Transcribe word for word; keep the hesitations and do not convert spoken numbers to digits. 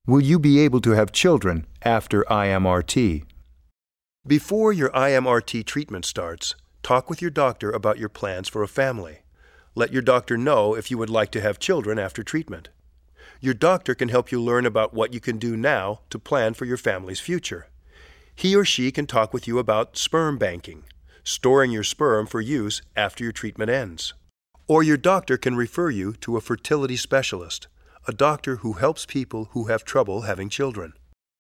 Will you be able to have children after I M R T? Before your I M R T treatment starts, talk with your doctor about your plans for a family. Let your doctor know if you would like to have children after treatment. Your doctor can help you learn about what you can do now to plan for your family's future. He or she can talk with you about sperm banking, storing your sperm for use after your treatment ends. Or your doctor can refer you to a fertility specialist, a doctor who helps people who have trouble having children.